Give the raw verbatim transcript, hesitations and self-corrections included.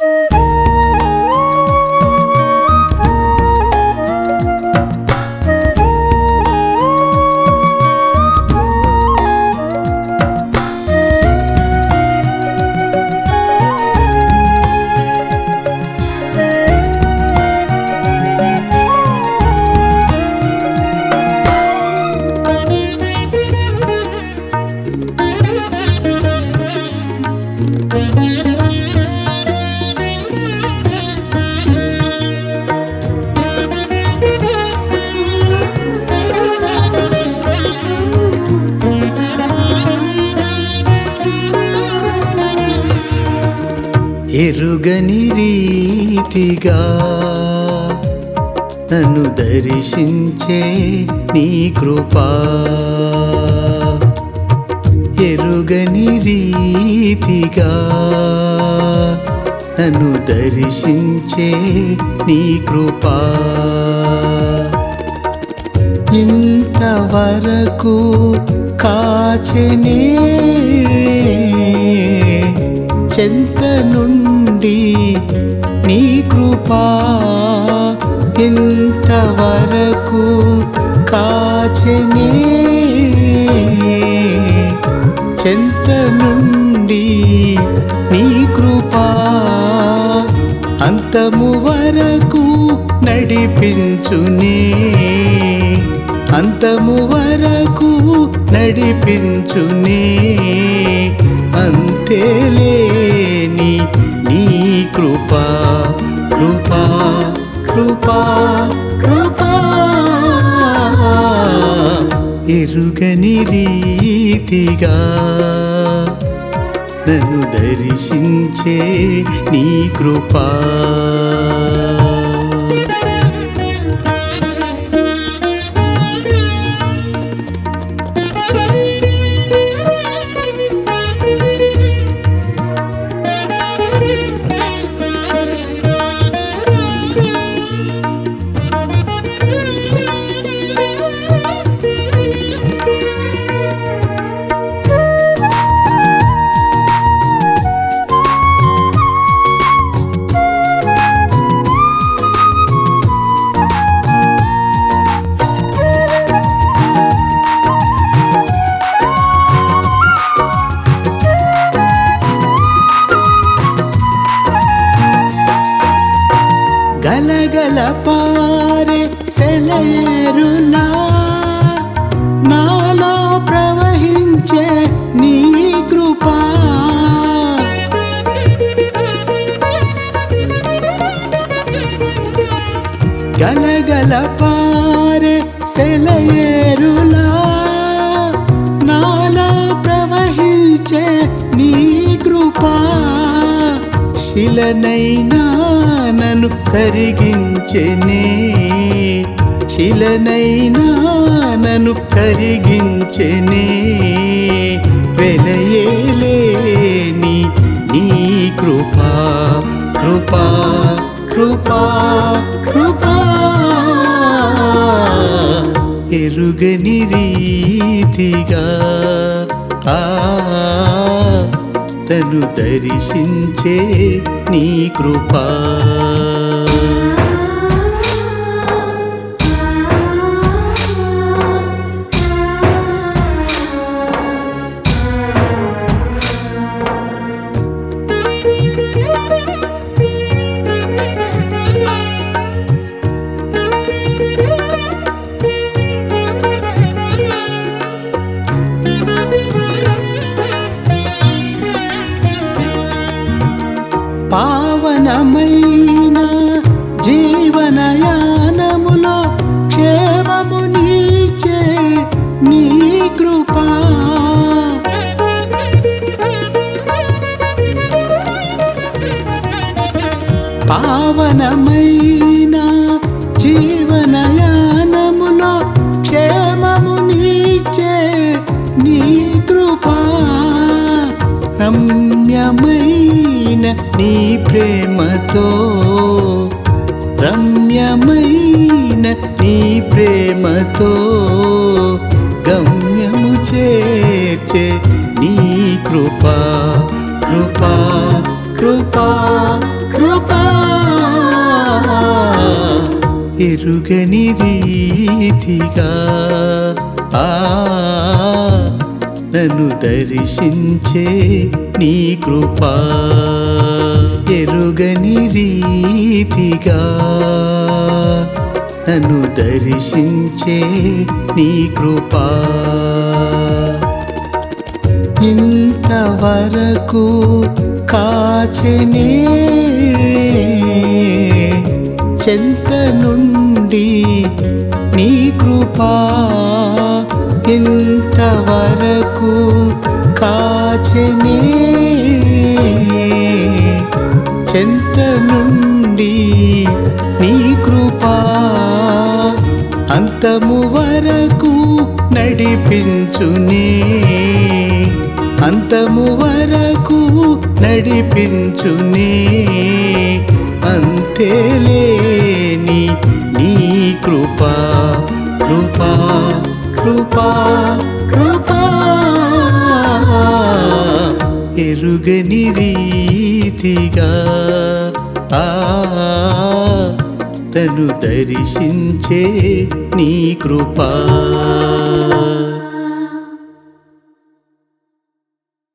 ఎరుగని రీతిగా నన్ను దర్శించే నీ కృపా, ఎరుగని రీతిగా నన్ను దర్శించే నీ కృపా, ఇంతవరకు కాచెనే చెంత నుండి నీ కృపా, ఇంతవరకు కాచెనే చెంత నుండి నీ కృపా, అంతము వరకు నడిపించునే, అంతము వరకు నడిపించునే, అంతేలేని నీ కృపా, కృపా కృపా కృపా, ఎరుగని రీతిగా నన్ను దర్శించే నీ కృపా. గలగల పారే సెలయేరులా నాలో ప్రవహించే నీ కృపా, గలగల పారే సెలయేరులా నాలో ప్రవహించే నీ కృపా, శిలనైనా నన్ను కరిగించెనే, శిలనైనా నన్ను కరిగించెనే, వెలయేలేని నీ కృపా, కృపా కృపా కృపా, ఎరుగని రీతిగా ఆ నన్ను దర్శించే నీ కృపా. పావనమైన జీవనయానములో క్షేమము నీచే నీ కృపా, పావనమైన జీవనయానములో క్షేమము నీచే నీ కృపా, రమ్యమైన నీ ప్రేమతో, రమ్యమైన నీ ప్రేమతో గమ్యము చేర్చే నీ కృపా, కృపా కృపా కృపా. ఎరుగని రీతిగా ఆ నన్ను దర్శించే నీ కృపా ఎరుగని రీతిగా నన్ను దర్శించే నీ కృపా ఇంతవరకు కాచెనే చెంత నుండి నీ కృపా ఇంతవరకు కాచెనే చెంత నుండి నీ కృపా అంతము వరకు నడిపించునే అంతము వరకు నడిపించునే అంతేలేని నీ కృపా కృపా కృపా కృపా ఎరుగని రీతిగా ఆ నన్ను దర్శించే నీ కృపా